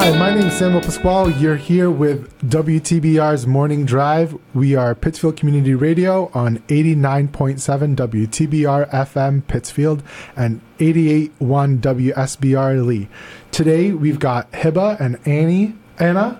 Hi, my name is Samuel Pasquale. You're here with WTBR's Morning Drive. We are Pittsfield Community Radio on 89.7 WTBR FM Pittsfield and 88.1 WSBR Lee. Today we've got Hiba and Anna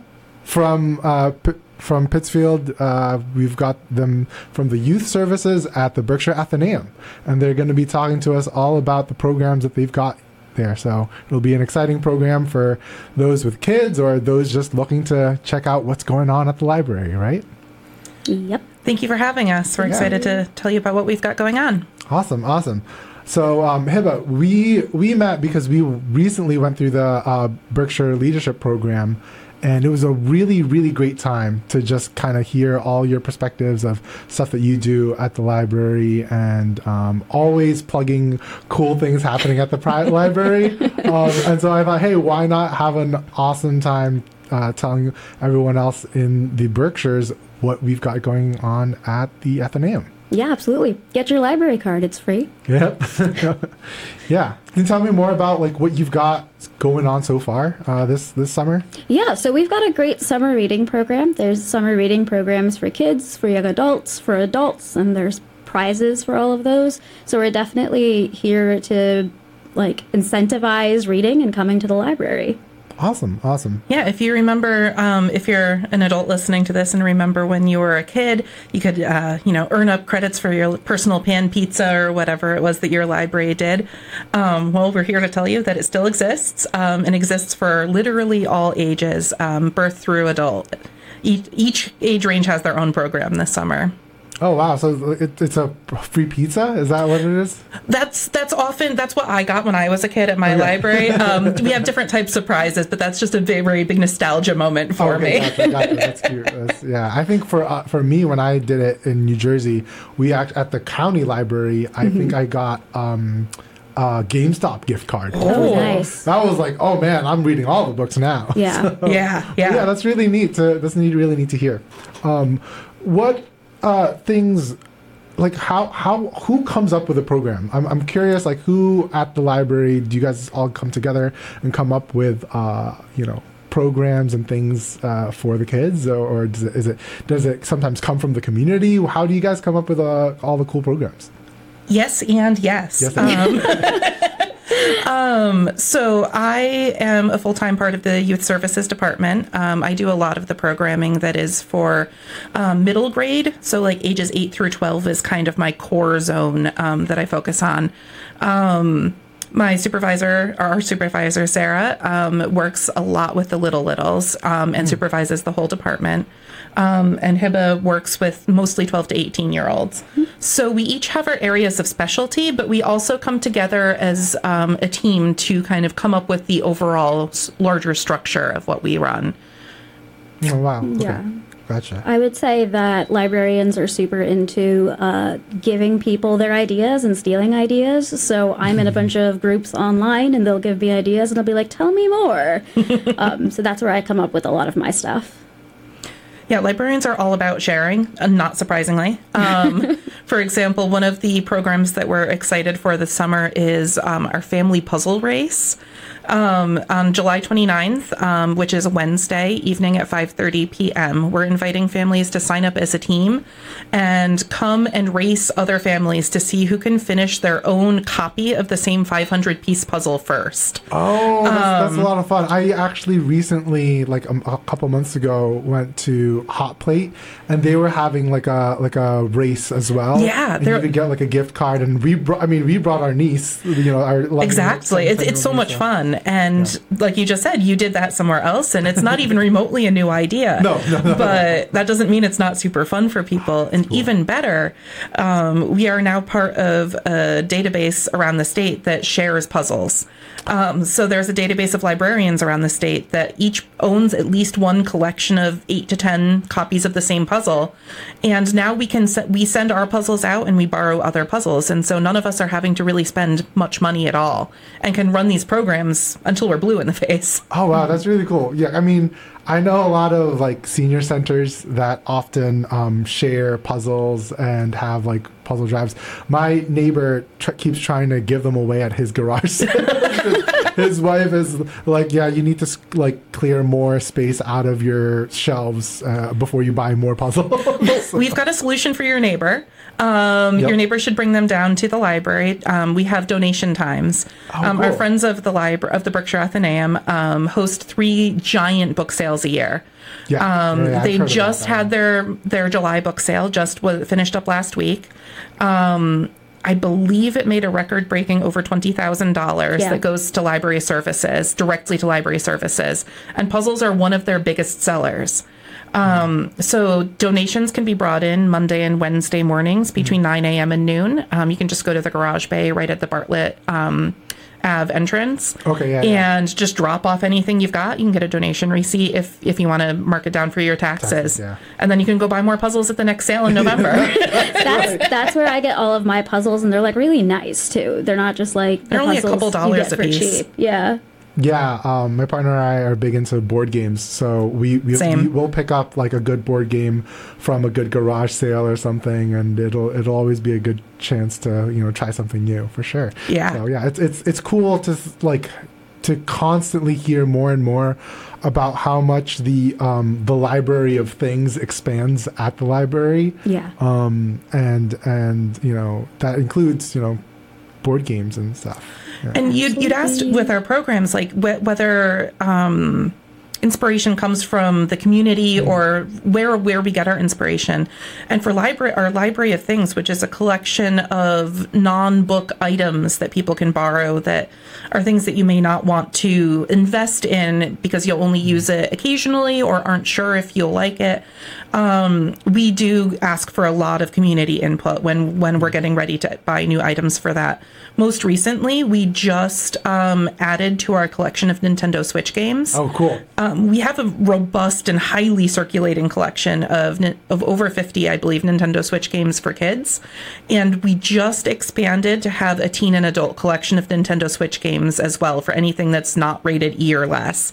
from Pittsfield. We've got them from the youth services at the Berkshire Athenaeum, and they're going to be talking to us all about the programs that they've got there. So it'll be an exciting program for those with kids or those just looking to check out what's going on at the library, right? Yep. Thank you for having us. We're excited to tell you about what we've got going on. Awesome. So, Hiba, we met because we recently went through the Berkshire Leadership Program, and it was a really, really great time to just kind of hear all your perspectives of stuff that you do at the library, and always plugging cool things happening at the private library. And so I thought, hey, why not have an awesome time telling everyone else in the Berkshires what we've got going on at the Athenaeum. Yeah, absolutely. Get your library card. It's free. Yep. Yeah. Can you tell me more about what you've got going on so far this summer? Yeah, so we've got a great summer reading program. There's summer reading programs for kids, for young adults, for adults, and there's prizes for all of those. So we're definitely here to incentivize reading and coming to the library. Awesome. Yeah, if you remember, if you're an adult listening to this and remember when you were a kid, you could, earn up credits for your personal pan pizza or whatever it was that your library did. Well, we're here to tell you that it still exists and exists for literally all ages, birth through adult. Each age range has their own program this summer. Oh, wow. So it's a free pizza? Is that what it is? That's what I got when I was a kid at my library. We have different types of prizes, but that's just a very, very big nostalgia moment for me. Gotcha. That's cute. I think for me, when I did it in New Jersey, at the county library, I think I got a GameStop gift card. Oh, nice. That was like, oh man, I'm reading all the books now. Yeah. So, Yeah. That's really neat. Really neat to hear. What things who comes up with a program? I'm curious, who at the library do you guys all come together and come up with programs and things for the kids, or does it sometimes come from the community? How do you guys come up with all the cool programs? Yes and yes. So I am a full-time part of the Youth Services Department. I do a lot of the programming that is for middle grade. So ages 8 through 12 is kind of my core zone that I focus on. Our supervisor, Sarah, works a lot with the littles and supervises the whole department. And Hiba works with mostly 12 to 18-year-olds. So we each have our areas of specialty, but we also come together as a team to kind of come up with the overall larger structure of what we run. Oh, wow. Yeah. Okay. Gotcha. I would say that librarians are super into giving people their ideas and stealing ideas. So I'm in a bunch of groups online, and they'll give me ideas, and I'll be like, tell me more. So that's where I come up with a lot of my stuff. Yeah, librarians are all about sharing, not surprisingly. For example, one of the programs that we're excited for this summer is our family puzzle race. On July 29th, which is a Wednesday evening at 5:30 p.m., we're inviting families to sign up as a team and come and race other families to see who can finish their own copy of the same 500-piece puzzle first. Oh, that's a lot of fun. I actually recently, a couple months ago, went to Hot Plate, and they were having a race as well. Yeah, and you could get a gift card, and we brought our niece. Exactly. It's so much fun. And like you just said, you did that somewhere else, and it's not even remotely a new idea. No. But that doesn't mean it's not super fun for people. And cool. Even better, we are now part of a database around the state that shares puzzles. So there's a database of librarians around the state that each owns at least one collection of 8 to 10 copies of the same puzzle. And now we send our puzzles out and we borrow other puzzles. And so none of us are having to really spend much money at all and can run these programs until we're blue in the face. Oh, wow. That's really cool. Yeah. I mean, I know a lot of senior centers that often share puzzles and have puzzle drives. My neighbor keeps trying to give them away at his garage sale. his wife is like, yeah, you need to like clear more space out of your shelves before you buy more puzzles. We've got a solution for your neighbor. Your neighbor should bring them down to the library. We have donation times. Cool. Our friends of the library of the Berkshire Athenaeum host 3 giant book sales a year. They just had their July book sale, finished up last week. I believe it made a record-breaking over $20,000 that goes to library services, directly to library services. And puzzles are one of their biggest sellers. So donations can be brought in Monday and Wednesday mornings between 9 a.m. and noon. You can just go to the garage bay right at the Bartlett Ave entrance. And just drop off anything you've got. You can get a donation receipt if you want to mark it down for your taxes. And then you can go buy more puzzles at the next sale in November. That's where I get all of my puzzles, and they're like really nice too. They're not just like they're only a couple dollars a piece. Cheap. Yeah. Yeah, my partner and I are big into board games, so we will pick up like a good board game from a good garage sale or something, and it'll always be a good chance to try something new for sure. Yeah. So yeah, it's cool to constantly hear more and more about how much the library of things expands at the library. Yeah. And that includes board games and stuff. Yeah. And you'd asked with our programs, like whether inspiration comes from the community or where we get our inspiration. And for our Library of Things, which is a collection of non-book items that people can borrow that are things that you may not want to invest in because you'll only use it occasionally or aren't sure if you'll like it. We do ask for a lot of community input when we're getting ready to buy new items for that. Most recently, we just added to our collection of Nintendo Switch games. Oh, cool. We have a robust and highly circulating collection of over 50, I believe, Nintendo Switch games for kids. And we just expanded to have a teen and adult collection of Nintendo Switch games as well for anything that's not rated E or less.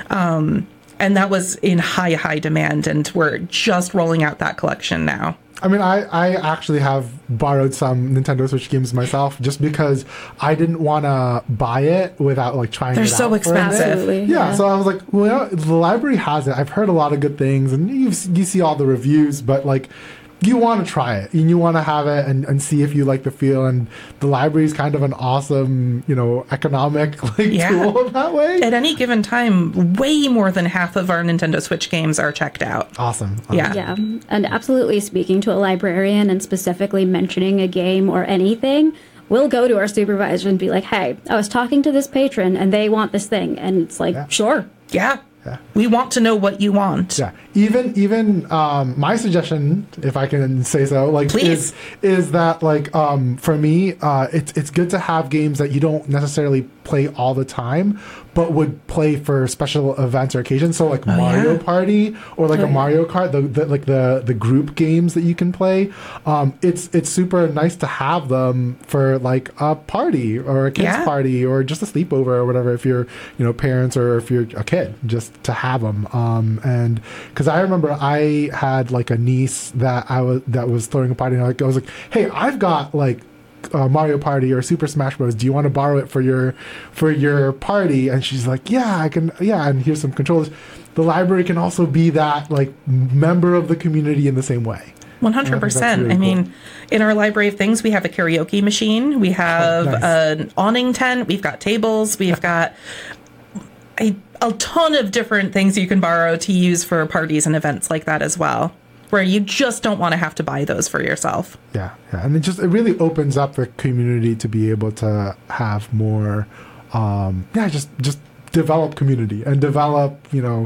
And that was in high demand, and we're just rolling out that collection now. I mean, I actually have borrowed some Nintendo Switch games myself just because I didn't want to buy it without like trying it out. They're so expensive. Absolutely, yeah, so I was like, well, the library has it. I've heard a lot of good things, and you see all the reviews, but like, you want to try it and you want to have it and see if you like the feel, and the library is kind of an awesome economic tool that way. At any given time, way more than half of our Nintendo Switch games are checked out. Awesome. Yeah, and absolutely speaking to a librarian and specifically mentioning a game or anything, we'll go to our supervisor and be like, hey, I was talking to this patron and they want this thing, and it's like, sure. Yeah. We want to know what you want. Yeah. Even my suggestion, if I can say so, like, please, is that like for me, it's good to have games that you don't necessarily play all the time, but would play for special events or occasions. So like Mario Party or like a Mario Kart, the group games that you can play. It's super nice to have them for like a party or a kids party or just a sleepover or whatever. If you're parents or if you're a kid, just to have them. And because I remember I had like a niece that was throwing a party, and I was like, hey, I've got like Mario Party or Super Smash Bros. Do you want to borrow it for your party? And she's like, yeah, I can. Yeah, and here's some controllers. The library can also be that like member of the community in the same way. 100%. I mean, in our Library of Things, we have a karaoke machine. We have an awning tent. We've got tables. We've got a ton of different things you can borrow to use for parties and events like that as well, where you just don't want to have to buy those for yourself. Yeah. And it really opens up the community to be able to have more, just develop community and develop,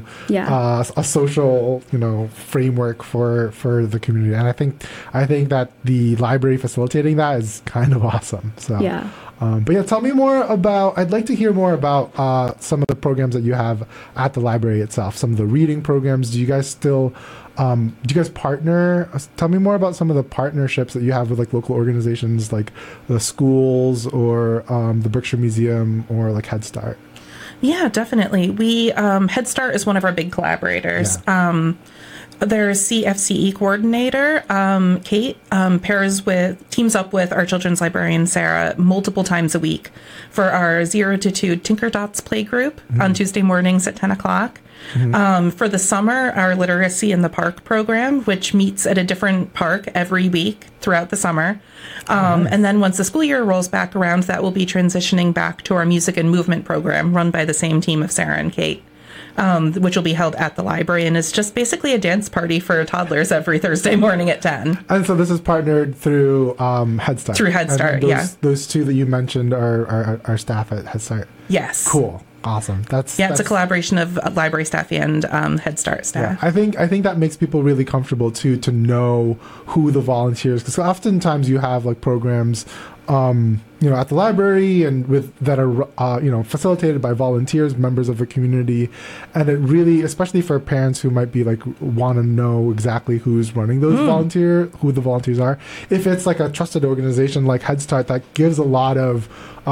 a social, framework for the community. And I think that the library facilitating that is kind of awesome. So, but yeah, tell me more about, I'd like to hear more about some of the programs that you have at the library itself, some of the reading programs. Do you guys still, do you guys partner? Tell me more about some of the partnerships that you have with like local organizations like the schools or the Berkshire Museum or like Head Start. Yeah, definitely. We Head Start is one of our big collaborators. Their CFCE coordinator, Kate, teams up with our children's librarian, Sarah, multiple times a week for our 0 to 2 Tinker Dots play group on Tuesday mornings at 10 o'clock. For the summer, our Literacy in the Park program, which meets at a different park every week throughout the summer. And then once the school year rolls back around, that will be transitioning back to our Music and Movement program run by the same team of Sarah and Kate. Which will be held at the library and is just basically a dance party for toddlers every Thursday morning at 10. And so this is partnered through Head Start. Through Head Start, Those two that you mentioned are staff at Head Start. Yes. Cool. Awesome. It's a collaboration of library staff and Head Start staff. Yeah, I think that makes people really comfortable too to know who the volunteers, because oftentimes you have like programs at the library and that are facilitated by volunteers, members of the community, and it really, especially for parents who might be like want to know exactly who's running those who the volunteers are. If it's like a trusted organization like Head Start, that gives a lot of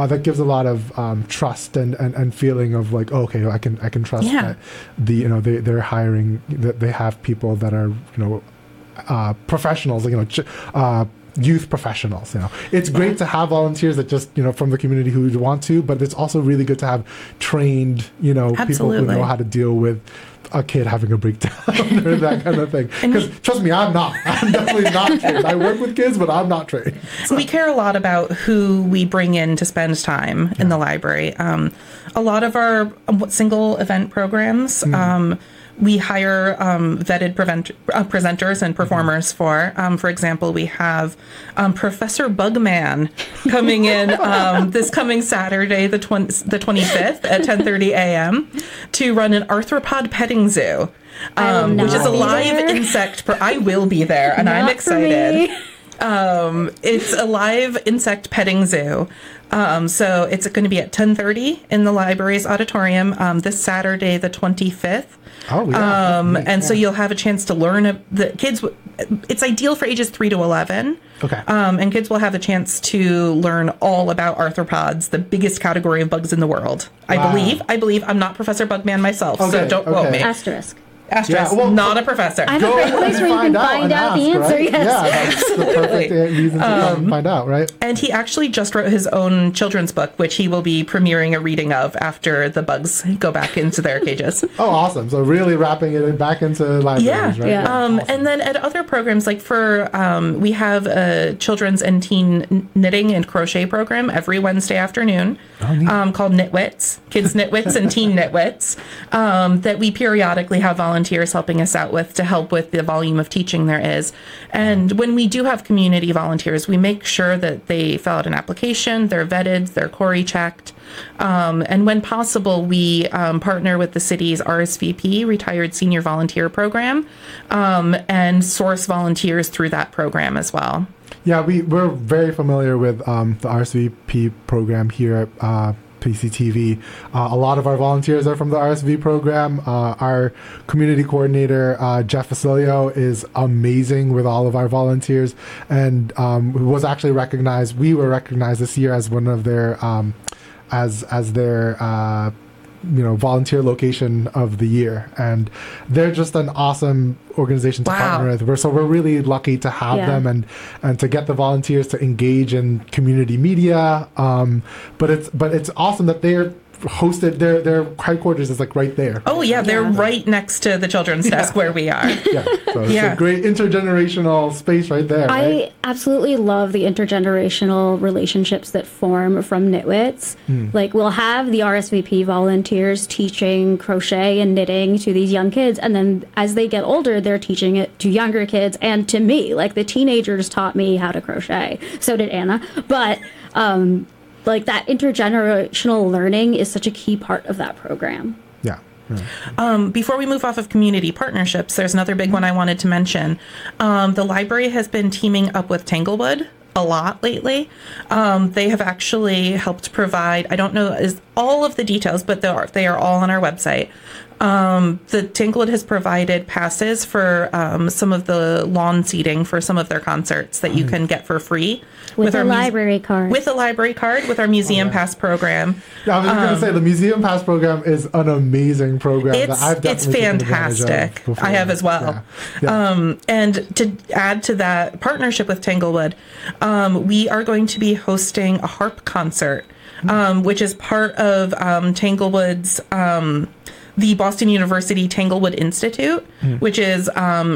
trust and feeling of like, okay, I can trust that they're hiring, that they have people that are professionals, youth professionals. It's great to have volunteers that just from the community who want to, but it's also really good to have trained people who know how to deal with a kid having a breakdown or that kind of thing. Because trust me, I'm definitely not trained. I work with kids, but I'm not trained. So. We care a lot about who we bring in to spend time in the library. A lot of our single event programs, we hire vetted presenters and performers for. For example, we have Professor Bugman coming in this coming Saturday, the 25th at 10:30 a.m. to run an arthropod petting zoo, which is a live insect. I will be there, and I'm excited. It's a live insect petting zoo. So it's going to be at 10:30 in the library's auditorium this Saturday, the 25th. Oh, yeah. And so you'll have a chance to learn. The kids, it's ideal for ages 3 to 11. Okay. And kids will have a chance to learn all about arthropods, the biggest category of bugs in the world. Wow. I believe. I'm not Professor Bugman myself, so don't quote me. Asterisk. Asterisk, not a professor. I have a great place where you can find out the answer, right? yes. Yeah, that's the perfect reason to find out, right? And he actually just wrote his own children's book, which he will be premiering a reading of after the bugs go back into their cages. Oh, awesome. So really wrapping it back into libraries, right? Yeah. Awesome. And then at other programs, like we have a children's and teen knitting and crochet program every Wednesday afternoon called Knitwits, Kids Knitwits and Teen Knitwits, that we periodically have volunteers helping us out with to help with the volume of teaching there is. And when we do have community volunteers, we make sure that they fill out an application, they're vetted, they're CORI checked. And when possible, we partner with the city's RSVP, Retired Senior Volunteer Program, and source volunteers through that program as well. Yeah, we're very familiar with the RSVP program here at PCTV. A lot of our volunteers are from the RSV program. Our community coordinator, Jeff Vasilio, is amazing with all of our volunteers, and was actually recognized. We were recognized this year as one of their as their volunteer location of the year, and they're just an awesome organization to partner with. So we're really lucky to have them and to get the volunteers to engage in community media. But it's awesome that they're hosted. Their headquarters is like right there. Oh yeah, they're right next to the children's desk where we are. Yeah, so it's a great intergenerational space right there. I absolutely love the intergenerational relationships that form from Knitwits. Like we'll have the RSVP volunteers teaching crochet and knitting to these young kids, and then as they get older, they're teaching it to younger kids and to me. Like the teenagers taught me how to crochet. So did Anna. But like that intergenerational learning is such a key part of that program. Yeah. Before we move off of community partnerships, there's another big one I wanted to mention. The library has been teaming up with Tanglewood a lot lately. They have actually helped provide, I don't know all of the details, but they are all on our website. The Tanglewood has provided passes for some of the lawn seating for some of their concerts that you can get for free with a library card. With a library card with our Museum Pass program. Yeah, I was going to say the Museum Pass program is an amazing program that I've definitely it's taken advantage of fantastic. before. I have as well. Yeah. And to add to that partnership with Tanglewood, we are going to be hosting a harp concert, which is part of Tanglewood's the Boston University Tanglewood Institute, which is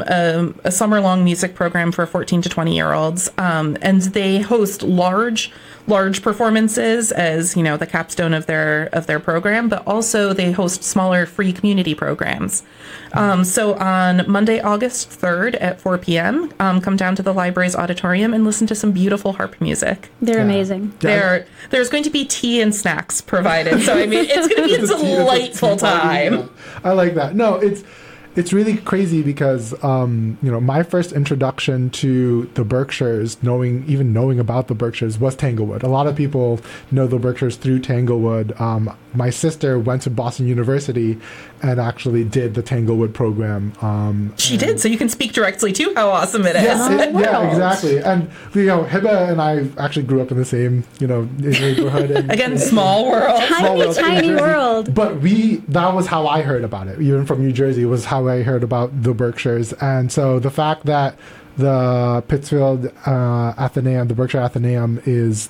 a summer-long music program for 14 to 20-year-olds. And they host large performances as, you know, the capstone of their program, but also they host smaller free community programs. So on Monday, August 3rd at 4 p.m., come down to the library's auditorium and listen to some beautiful harp music. They're amazing. There's going to be tea and snacks provided. So, I mean, it's going to be a delightful time. I like that. No, it's really crazy because my first introduction to the Berkshires, knowing about the Berkshires, was Tanglewood. A lot of people know the Berkshires through Tanglewood. My sister went to Boston University and actually did the Tanglewood program. She did, so you can speak directly to how awesome it is. Yeah, exactly. And Hiba and I actually grew up in the same neighborhood. Again, small world, tiny world. But that was how I heard about it. Even from New Jersey was how I heard about the Berkshires. And so the fact that the Pittsfield Athenaeum, the Berkshire Athenaeum, is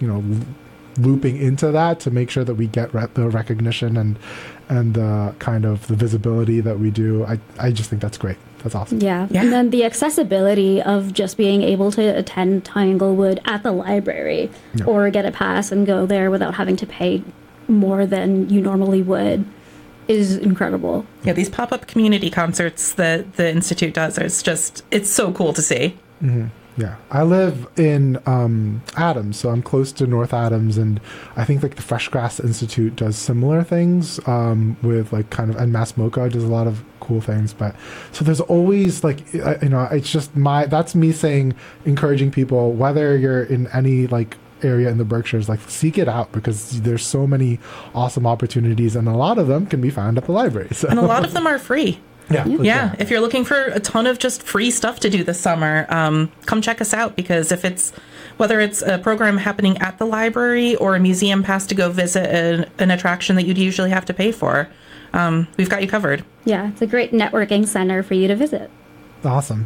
looping into that to make sure that we get the recognition and the kind of the visibility that we do. I just think that's great. That's awesome. Yeah. And then the accessibility of just being able to attend Tanglewood at the library or get a pass and go there without having to pay more than you normally would is incredible. Yeah, these pop-up community concerts that the Institute does, it's so cool to see. Mm-hmm. Yeah, I live in Adams, so I'm close to North Adams, and I think the Fresh Grass Institute does similar things with and Mass MoCA does a lot of cool things. But so there's always it's just that's me saying, encouraging people, whether you're in any area in the Berkshires, seek it out, because there's so many awesome opportunities, and a lot of them can be found at the library. So. And a lot of them are free. Yeah. If you're looking for a ton of just free stuff to do this summer, come check us out, because whether it's a program happening at the library or a museum pass to go visit an attraction that you'd usually have to pay for, we've got you covered. Yeah, it's a great networking center for you to visit. Awesome.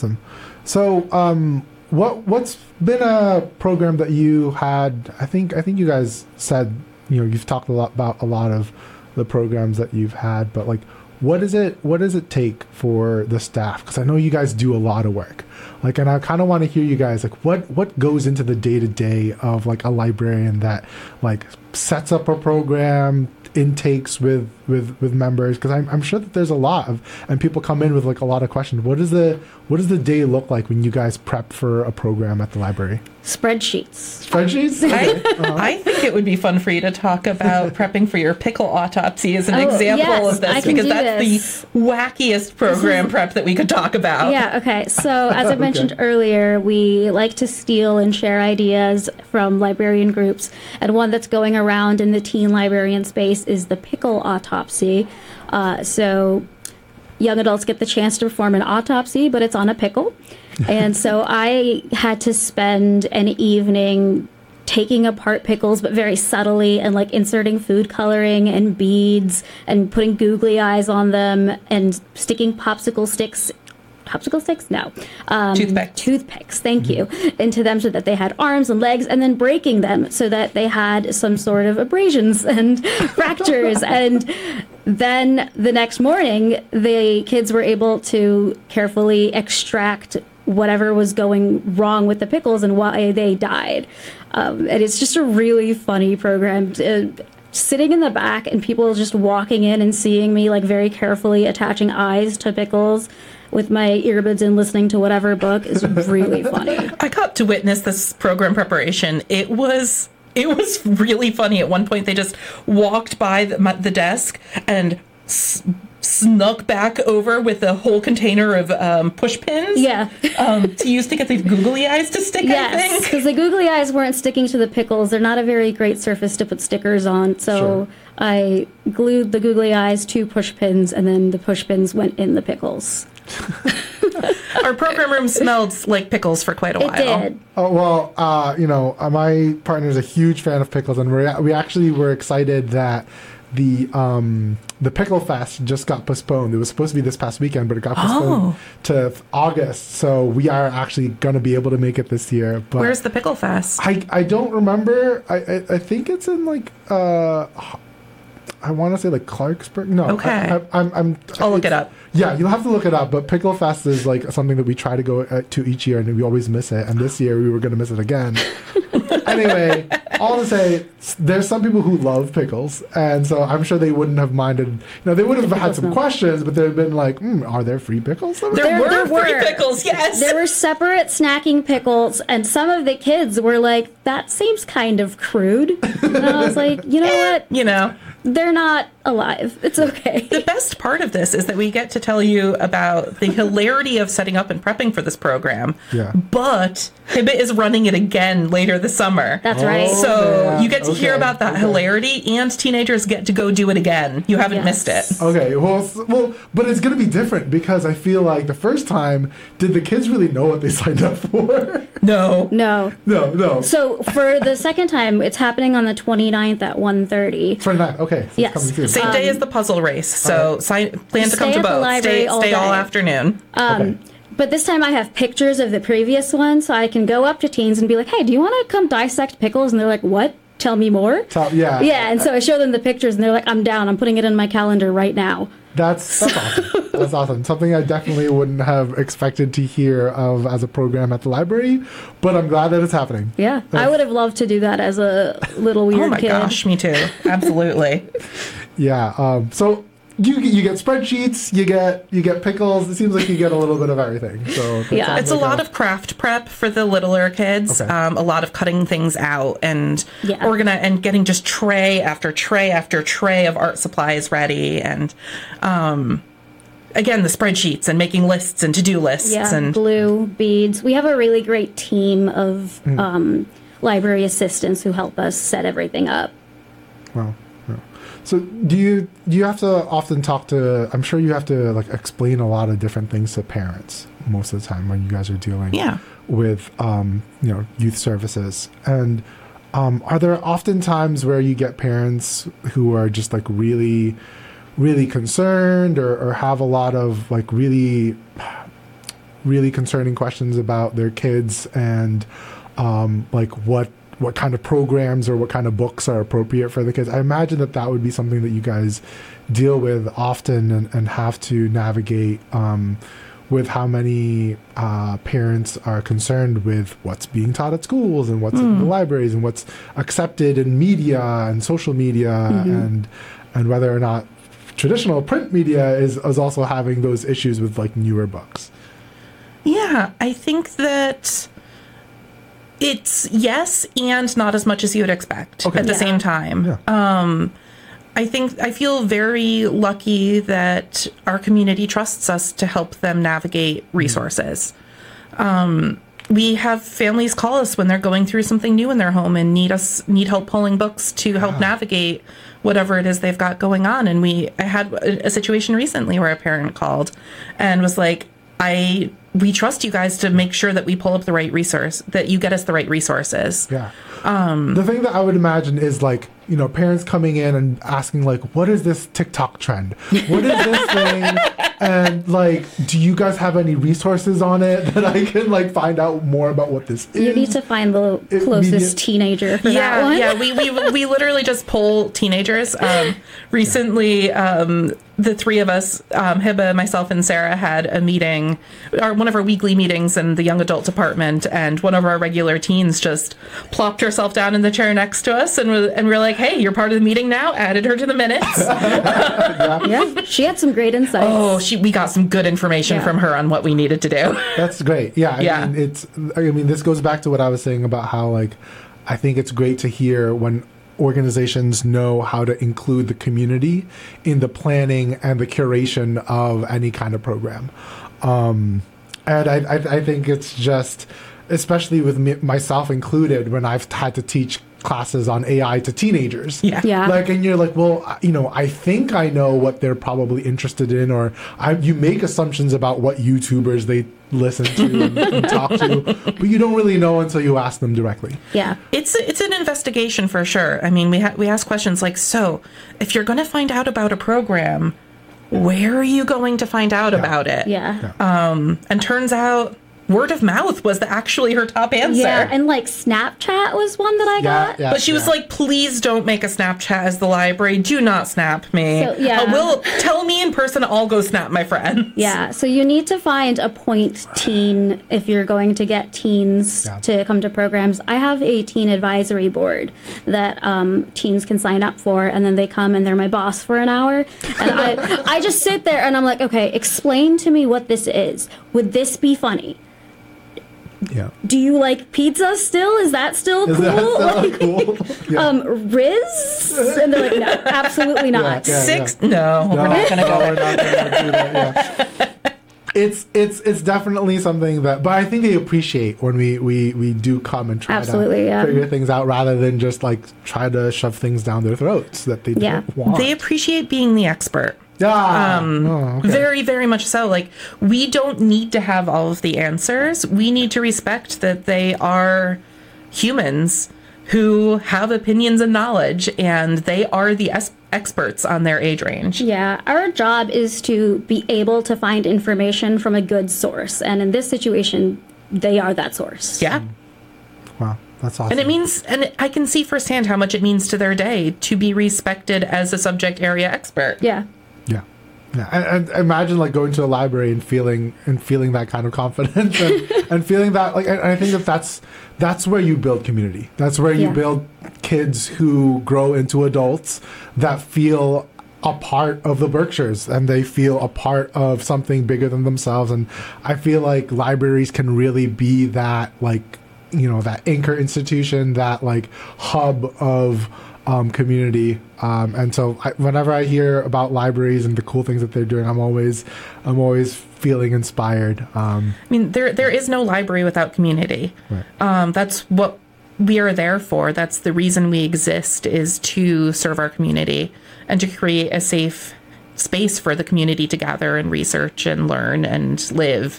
So, what's been a program that you had? I think you guys said you've talked a lot about a lot of the programs that you've had, but what does it take for the staff? Because I know you guys do a lot of work. And I kind of want to hear you guys what goes into the day-to-day of a librarian that sets up a program, intakes with members, because I'm sure that there's a lot of, and people come in with a lot of questions. What does the day look like when you guys prep for a program at the library? Spreadsheets. Okay. I think it would be fun for you to talk about prepping for your pickle autopsy as an example of this, because that's the wackiest program prep that we could talk about. Yeah, okay. So as I mentioned earlier, we like to steal and share ideas from librarian groups, and one that's going around in the teen librarian space is the pickle autopsy. So young adults get the chance to perform an autopsy, but it's on a pickle. And so I had to spend an evening taking apart pickles, but very subtly, and inserting food coloring and beads and putting googly eyes on them and sticking popsicle sticks. No. Toothpicks, thank you, into them so that they had arms and legs, and then breaking them so that they had some sort of abrasions and fractures. And then the next morning, the kids were able to carefully extract whatever was going wrong with the pickles and why they died. And it's just a really funny program. Sitting in the back and people just walking in and seeing me very carefully attaching eyes to pickles with my earbuds in, listening to whatever book, is really funny. I got to witness this program preparation. It was really funny. At one point, they just walked by the desk and snuck back over with a whole container of push pins. Yeah. To use to get these googly eyes to stick, I Yes, think. because the googly eyes weren't sticking to the pickles. They're not a very great surface to put stickers on. So Sure. I glued the googly eyes to push pins, and then the push pins went in the pickles. Our program room smelled like pickles for quite a It while. did. Oh, well, my partner is a huge fan of pickles, and we actually were excited that the Pickle Fest just got postponed. It was supposed to be this past weekend, but it got postponed to August. So we are actually going to be able to make it this year. But Where's the Pickle Fest? I don't remember. I think it's in like I want to say like Clarksburg. No. Okay. I'll look it up. Yeah, you'll have to look it up. But Pickle Fest is like something that we try to go to each year, and we always miss it. And this year we were going to miss it again. Anyway, all to say, there's some people who love pickles, and so I'm sure they wouldn't have minded. They would have had some questions, but they've been like, are there free pickles? There were free pickles, yes. There were separate snacking pickles, and some of the kids were like, that seems kind of crude. And I was like, you know what? You know. They're not alive. It's okay. The best part of this is that we get to tell you about the hilarity of setting up and prepping for this program. Yeah. But Hibbett is running it again later this summer. That's right. So yeah. you get to hear about that hilarity, and teenagers get to go do it again. You haven't missed it. Okay, well, but it's going to be different because I feel like the first time, did the kids really know what they signed up for? No. No. No. So for the second time, it's happening on the 29th at 1:30. 29, okay. So Yes. it's coming soon. Same day as the puzzle race. So plan to Stay come to at the both. library all Stay all day. afternoon. Okay. But this time I have pictures of the previous one, so I can go up to teens and be like, hey, do you want to come dissect pickles? And they're like, what? Tell me more. Yeah. Yeah, and so I show them the pictures, and they're like, I'm down. I'm putting it in my calendar right now. That's awesome. That's awesome. Something I definitely wouldn't have expected to hear of as a program at the library, but I'm glad that it's happening. Yeah, I would have loved to do that as a little weird Oh my kid. gosh, me too. Absolutely. Yeah. So you get spreadsheets, you get pickles. It seems like you get a little bit of everything. So that Yeah. sounds It's a like lot of craft prep for the littler kids. Okay. A lot of cutting things out and Yeah. and getting just tray after tray after tray of art supplies ready, and again the spreadsheets and making lists and to-do lists. Yeah, And glue, beads. We have a really great team of library assistants who help us set everything up. Wow. Yeah. So do you have to often talk to? I'm sure you have to like explain a lot of different things to parents most of the time when you guys are dealing with youth services. And are there often times where you get parents who are just like really, really concerned or have a lot of like really, really concerning questions about their kids and like what kind of programs or what kind of books are appropriate for the kids? I imagine that would be something that you guys deal with often and have to navigate with how many parents are concerned with what's being taught at schools and what's in the libraries and what's accepted in media and social media and whether or not traditional print media is also having those issues with like newer books. Yeah, I think that it's yes and not as much as you would expect at the same time. Yeah. I feel very lucky that our community trusts us to help them navigate resources. We have families call us when they're going through something new in their home and need help pulling books to help navigate whatever it is they've got going on. And I had a situation recently where a parent called and was like, we trust you guys to make sure that we pull up the right resource, that you get us the right resources. Yeah. The thing that I would imagine is like, parents coming in and asking like, what is this TikTok trend? What is this thing? And like, do you guys have any resources on it that I can like find out more about what this is? You need to find the closest teenager for that one. Yeah, we literally just poll teenagers. Recently, the three of us, Hibba, myself, and Sarah, had a meeting, one of our weekly meetings in the young adult department, and one of our regular teens just plopped herself down in the chair next to us, and we're like, hey, you're part of the meeting now, added her to the minutes. Yeah, she had some great insights. Oh, we got some good information from her on what we needed to do. That's great. Yeah. I mean, this goes back to what I was saying about how like, I think it's great to hear when organizations know how to include the community in the planning and the curation of any kind of program. And I think it's just, especially with myself included, when I've had to teach classes on AI to teenagers. Yeah. Like, and you're like, well, I think I know what they're probably interested in, or you make assumptions about what YouTubers they listen to and talk to, but you don't really know until you ask them directly. Yeah. It's an investigation for sure. I mean, we ask questions like, so if you're going to find out about a program, where are you going to find out about it? Yeah. And turns out word of mouth was actually her top answer. Yeah, and like Snapchat was one that I got. Yeah, But she was like, please don't make a Snapchat as the library. Do not snap me. So, yeah. Tell me in person, I'll go snap my friends. Yeah, so you need to find a point teen if you're going to get teens to come to programs. I have a teen advisory board that teens can sign up for, and then they come and they're my boss for an hour. And I just sit there and I'm like, okay, explain to me what this is. Would this be funny? Yeah. Do you like pizza still? Is that still cool? That still cool? Yeah. Riz? And they're like, no, absolutely not. No, we're not going to go we're not gonna do that. Yeah. It's definitely something that, but I think they appreciate when we do come and try to figure things out, rather than just like try to shove things down their throats that they don't want. They appreciate being the expert. Okay. Very, very much so. Like, we don't need to have all of the answers. We need to respect that they are humans who have opinions and knowledge, and they are the experts on their age range. Yeah, our job is to be able to find information from a good source, and in this situation, they are that source. Yeah. Wow, that's awesome. And I can see firsthand how much it means to their day to be respected as a subject area expert. Yeah. Yeah, and imagine like going to a library and feeling that kind of confidence and feeling that, like, and I think that's where you build community. That's where you build kids who grow into adults that feel a part of the Berkshires, and they feel a part of something bigger than themselves. And I feel like libraries can really be that, like, that anchor institution, that like hub of community, and so whenever I hear about libraries and the cool things that they're doing, I'm always feeling inspired. I mean, there is no library without community. Right. That's what we are there for. That's the reason we exist, is to serve our community and to create a safe space for the community to gather and research and learn and live.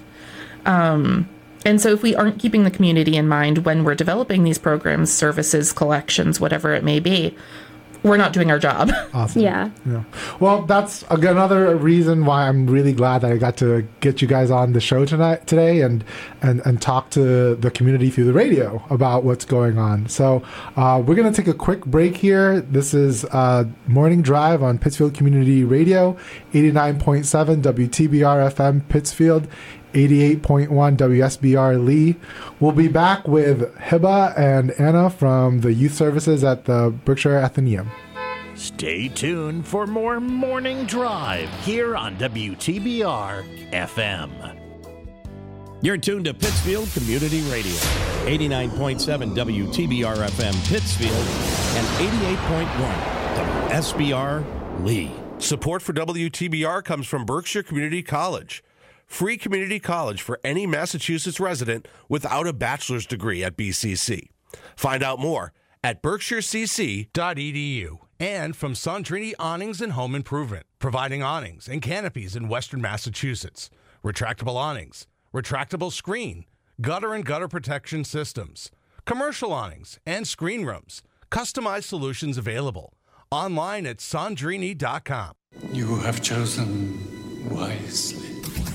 And so if we aren't keeping the community in mind when we're developing these programs, services, collections, whatever it may be, we're not doing our job. Awesome. Yeah. Well, that's another reason why I'm really glad that I got to get you guys on the show today and talk to the community through the radio about what's going on. So we're going to take a quick break here. This is Morning Drive on Pittsfield Community Radio, 89.7 WTBR FM Pittsfield, 88.1 WSBR Lee. We'll be back with Hiba and Anna from the youth services at the Berkshire Athenaeum. Stay tuned for more Morning Drive here on WTBR FM. You're tuned to Pittsfield Community Radio, 89.7 WTBR FM Pittsfield and 88.1 WSBR Lee. Support for WTBR comes from Berkshire Community College. Free community college for any Massachusetts resident without a bachelor's degree at BCC. Find out more at berkshirecc.edu. And from Sandrini Awnings and Home Improvement, providing awnings and canopies in Western Massachusetts, retractable awnings, retractable screen, gutter and gutter protection systems, commercial awnings and screen rooms, customized solutions available. Online at sandrini.com. You have chosen wisely.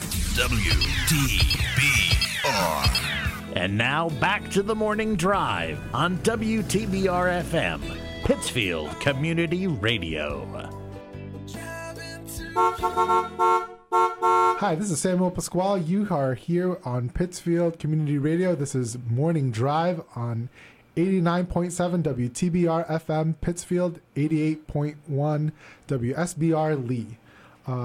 WTBR. And now back to the Morning Drive on WTBR FM, Pittsfield Community Radio. Hi, this is Samuel Pasquale. You are here on Pittsfield Community Radio. This is Morning Drive on 89.7 WTBR FM Pittsfield, 88.1 WSBR Lee.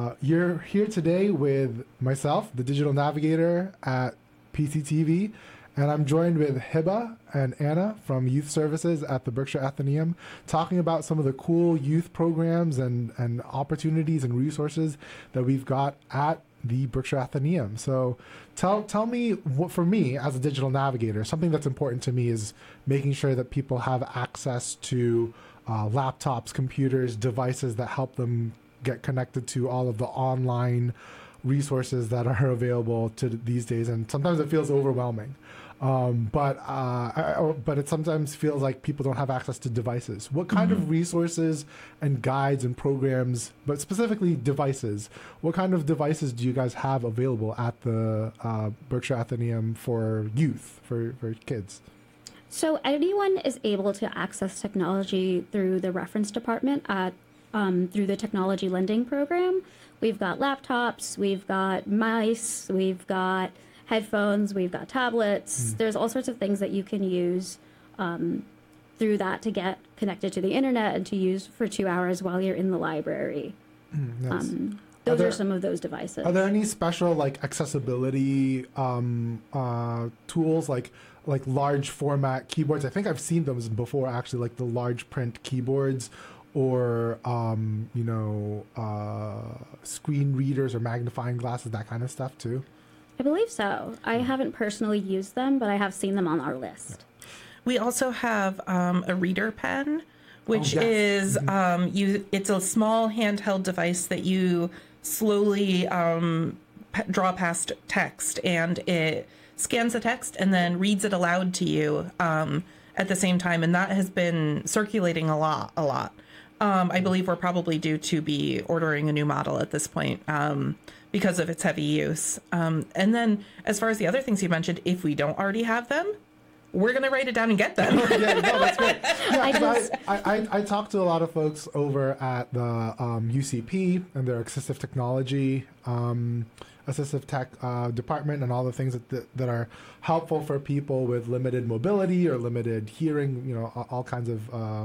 You're here today with myself, the digital navigator at PCTV, And I'm joined with Hiba and Anna from Youth Services at the Berkshire Athenaeum, talking about some of the cool youth programs and opportunities and resources that we've got at the Berkshire Athenaeum. So tell me, for me as a digital navigator, something that's important to me is making sure that people have access to laptops, computers, devices that help them get connected to all of the online resources that are available to these days. And sometimes it feels overwhelming. But it sometimes feels like people don't have access to devices. What kind of resources and guides and programs, but specifically devices, what kind of devices do you guys have available at the Berkshire Athenaeum for youth, for kids? So anyone is able to access technology through the reference department at through the technology lending program. We've got laptops, we've got mice, we've got headphones, we've got tablets. There's all sorts of things that you can use through that to get connected to the internet and to use for 2 hours while you're in the library. Nice. Those are some of those devices. Are there any special like accessibility tools like large format keyboards? I think I've seen those before, actually, like the large print keyboards, or screen readers or magnifying glasses, that kind of stuff too. I believe so. I haven't personally used them, but I have seen them on our list. We also have a reader pen, which is it's a small handheld device that you slowly draw past text, and it scans the text and then reads it aloud to you at the same time, and that has been circulating a lot. I believe we're probably due to be ordering a new model at this point because of its heavy use. And then as far as the other things you mentioned, if we don't already have them, we're going to write it down and get them. Yeah, no, that's great. Yeah, I talked to a lot of folks over at the UCP and their assistive technology, assistive tech department, and all the things that are helpful for people with limited mobility or limited hearing, all kinds of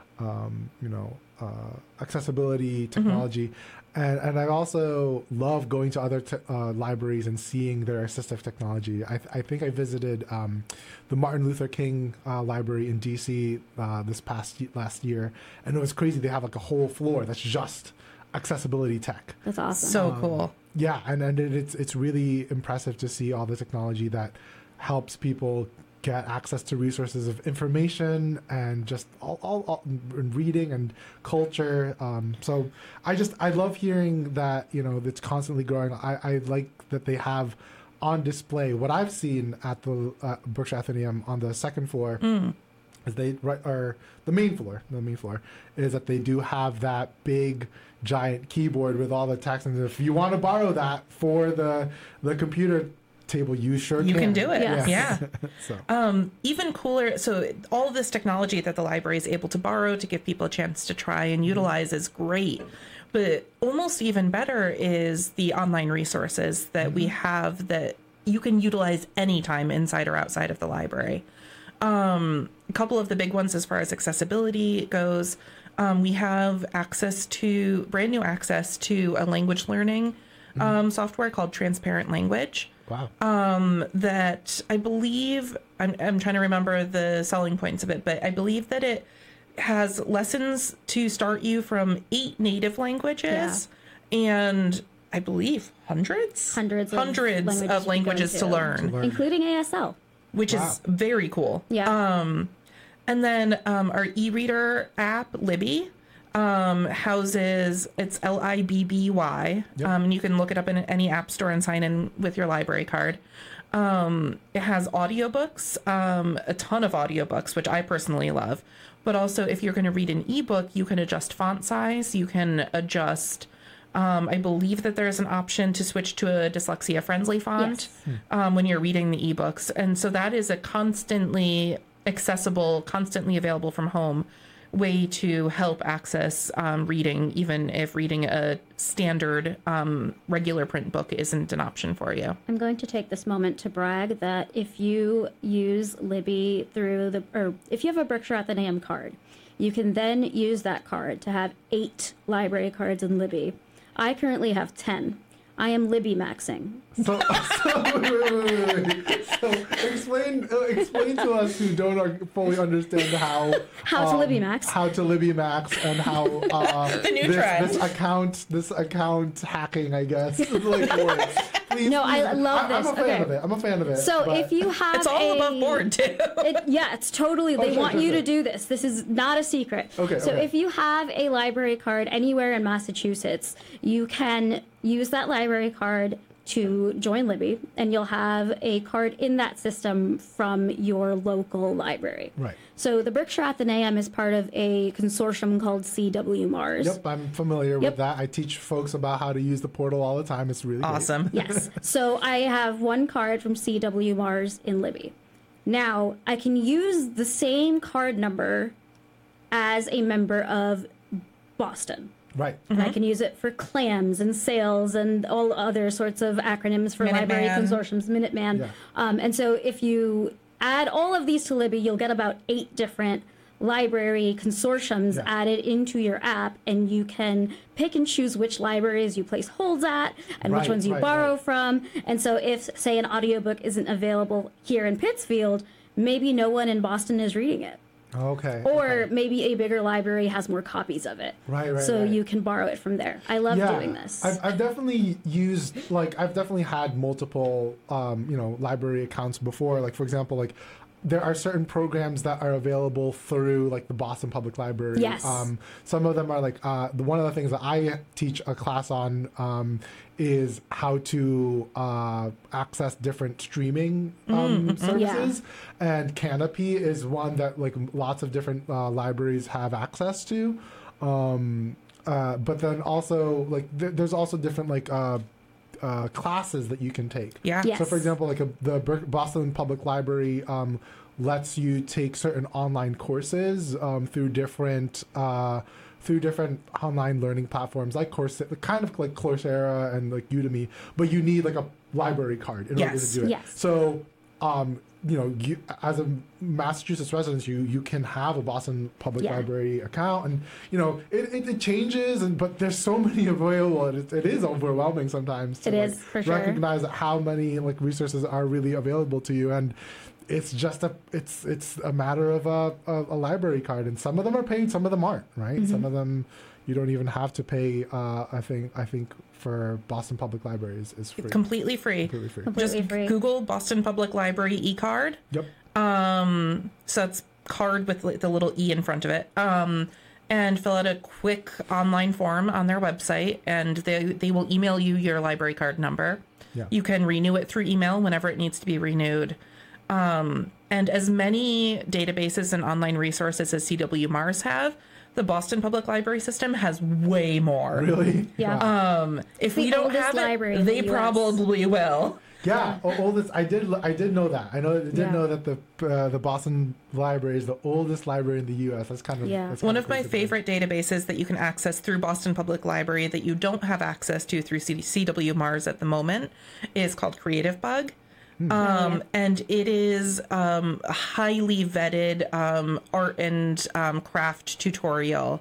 accessibility technology. And I also love going to other libraries and seeing their assistive technology. I think I visited the Martin Luther King Library in DC last year, and it was crazy. They have like a whole floor that's just accessibility tech. That's awesome. So cool. Yeah, and it's really impressive to see all the technology that helps people get access to resources of information and just all reading and culture. So I love hearing that, it's constantly growing. I like that they have on display what I've seen at the Berkshire Athenaeum on the second floor. Is the main floor is that they do have that big giant keyboard with all the text, and if you want to borrow that for the computer table, you can do it. Yes. Yeah. So. Even cooler, so all of this technology that the library is able to borrow to give people a chance to try and utilize is great, but almost even better is the online resources that we have that you can utilize anytime inside or outside of the library. A couple of the big ones as far as accessibility goes, we have brand new access to a language learning software called Transparent Language. Wow. That I believe, I'm trying to remember the selling points of it, but I believe that it has lessons to start you from 8 native languages and I believe hundreds of languages to learn. Including ASL. Which is very cool. Yeah. And then our e-reader app, Libby, houses, it's Libby, and you can look it up in any app store and sign in with your library card. It has audiobooks, a ton of audiobooks, which I personally love. But also, if you're going to read an ebook, you can adjust font size. You can adjust, I believe that there's an option to switch to a dyslexia-friendly font when you're reading the ebooks. And so that is a constantly accessible, constantly available from home way to help access reading, even if reading a standard regular print book isn't an option for you. I'm going to take this moment to brag that if you use Libby if you have a Berkshire Athenaeum card, you can then use that card to have 8 library cards in Libby. I currently have 10. I am Libby maxing. So wait. So explain to us who don't fully understand how to Libby max. How to Libby max and how The new trend. this account hacking, I guess, like works. Please, No, I love this. I'm a fan of it. I'm a fan of it. So but- if you have It's all above board too. It's totally, they sure, want sure, you sure. to do this. This is not a secret. Okay, So okay. if you have a library card anywhere in Massachusetts, you can use that library card to join Libby, and you'll have a card in that system from your local library. Right. So the Berkshire Athenaeum is part of a consortium called CW Mars. Yep, I'm familiar Yep. with that. I teach folks about how to use the portal all the time. It's really great. Awesome. Yes. So I have one card from CW Mars in Libby. Now, I can use the same card number as a member of Boston. Right. And I can use it for clams and sales and all other sorts of acronyms for library Minuteman. consortiums, Minuteman. Yeah. And so if you add all of these to Libby, you'll get about 8 different library consortiums Yeah. added into your app, and you can pick and choose which libraries you place holds at and which Right, ones you right, borrow right. from. And so if, say, an audiobook isn't available here in Pittsfield, maybe no one in Boston is reading it. Okay. Or okay. maybe a bigger library has more copies of it. Right, So right. you can borrow it from there. I love doing this. I've definitely used, like, I've definitely had multiple, library accounts before. Like, for example, like, there are certain programs that are available through, like, the Boston Public Library. Yes. Some of them are, like, one of the things that I teach a class on is how to access different streaming services. And Canopy is one that, like, lots of different libraries have access to. But then also, like, there's also different, like, classes that you can take. Yeah. Yes. So, for example, like the Boston Public Library lets you take certain online courses through different online learning platforms, like Coursera, kind of like Coursera and like Udemy. But you need like a library card in order to Yes. do it. Yes. So, you as a Massachusetts resident, you can have a Boston Public Yeah. Library account, and it changes, but there's so many available, and it is overwhelming sometimes. To, It is, for sure. recognize how many like resources are really available to you, and it's just it's a matter of a library card, and some of them are paid, some of them aren't, right? Mm-hmm. Some of them you don't even have to pay. I think for Boston Public Libraries is free. Completely free. Completely free. Completely Just free. Google Boston Public Library e-card. Yep. So it's card with the little E in front of it. And fill out a quick online form on their website, and they will email you your library card number. Yeah. You can renew it through email whenever it needs to be renewed. And as many databases and online resources as CW Mars have, the Boston Public Library system has way more. Really? Yeah. Wow. If The we don't oldest have library it, in they the US. probably will. Yeah, oldest. I did know that. I did Yeah. know that the Boston Library is the oldest library in the U.S. That's kind of Yeah. that's One kind of my crazy. favorite databases that you can access through Boston Public Library that you don't have access to through CW Mars at the moment is called Creative Bug. And it is a highly vetted art and craft tutorial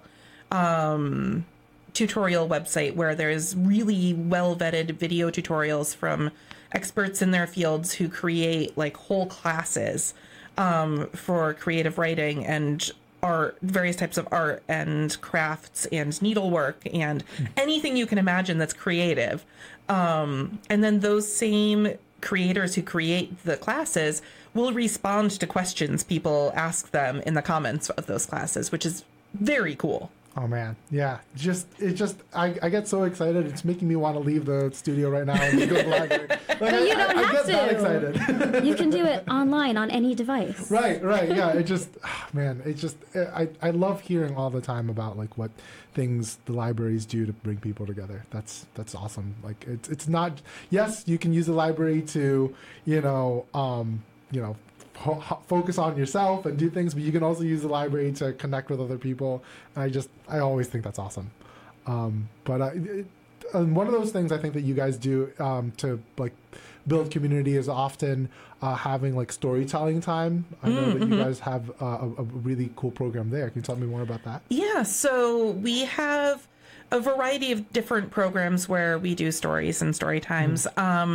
website where there's really well vetted video tutorials from experts in their fields who create like whole classes for creative writing and art, various types of art and crafts and needlework and anything you can imagine that's creative. And then those same creators who create the classes will respond to questions people ask them in the comments of those classes, which is very cool. Oh man, yeah. I get so excited. It's making me want to leave the studio right now and go to the library. Like, But you don't I have get that to. excited. You can do it online on any device. Right. Yeah. I love hearing all the time about like what things the libraries do to bring people together. That's awesome. Like it's not. Yes, you can use the library to focus on yourself and do things, but you can also use the library to connect with other people. I always think that's awesome. And one of those things I think that you guys do to like build community is often having like storytelling time. I know that you guys have a really cool program there. Can you tell me more about that? Yeah, so we have a variety of different programs where we do stories and story times.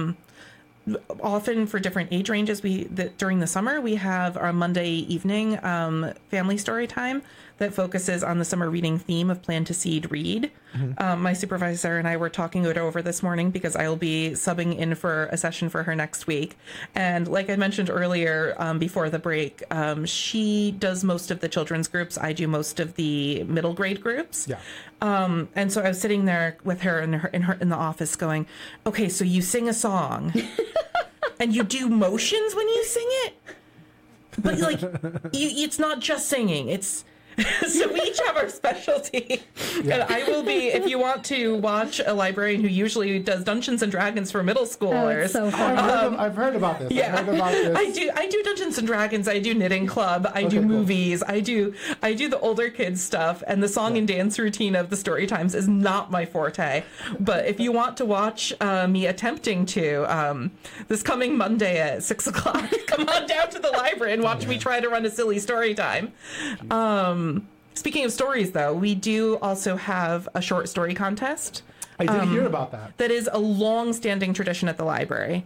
Often for different age ranges. During the summer, we have our Monday evening family story time that focuses on the summer reading theme of Plan to Seed Read. My supervisor and I were talking it over this morning because I will be subbing in for a session for her next week. And like I mentioned earlier before the break, she does most of the children's groups. I do most of the middle grade groups. Yeah. And so I was sitting there with her in the office going, okay, so you sing a song and you do motions when you sing it, but like it's not just singing, it's so we each have our specialty. And I will be, if you want to watch a librarian who usually does Dungeons and Dragons for middle schoolers. it's so fun. I've heard about this. Yeah, I've heard about this. I do Dungeons and Dragons. I do knitting club. I do cool. movies. I do the older kids stuff. And the song and dance routine of the story times is not my forte. But if you want to watch me attempting to this coming Monday at 6:00, come on down to the library and watch me try to run a silly story time. Speaking of stories, though, we do also have a short story contest. I did hear about that. That is a long-standing tradition at the library.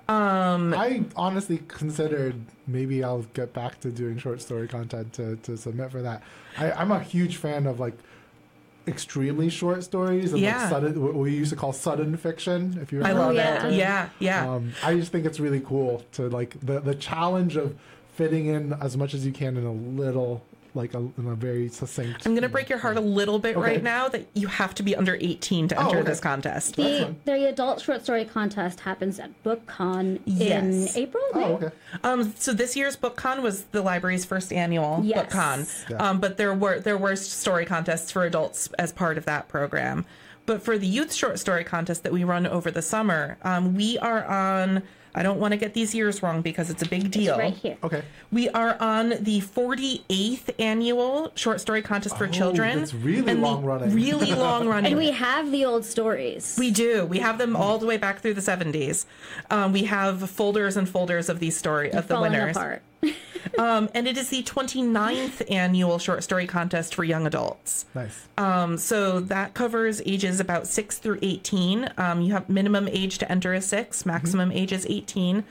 I honestly considered maybe I'll get back to doing short story content to submit for that. I'm a huge fan of like extremely short stories and like sudden, what we used to call sudden fiction. If you I remember love that it. term. Yeah. I just think it's really cool to like the challenge of fitting in as much as you can in a little. In a very succinct. I'm going to break your heart a little bit right now that you have to be under 18 to enter this contest. The adult short story contest happens at BookCon in April. Oh, okay. So this year's BookCon was the library's first annual BookCon. Yeah. But there were story contests for adults as part of that program. But for the youth short story contest that we run over the summer, we are on. I don't want to get these years wrong because it's a big deal. It's right here. Okay. We are on the 48th annual short story contest for children. It's really long running. Really long running. And we have the old stories. We do. We have them all the way back through the 70s. We have folders and folders of these of the winners. Apart. And it is the 29th annual short story contest for young adults. Nice. So that covers ages about 6 through 18. You have minimum age to enter is 6, maximum age is 18.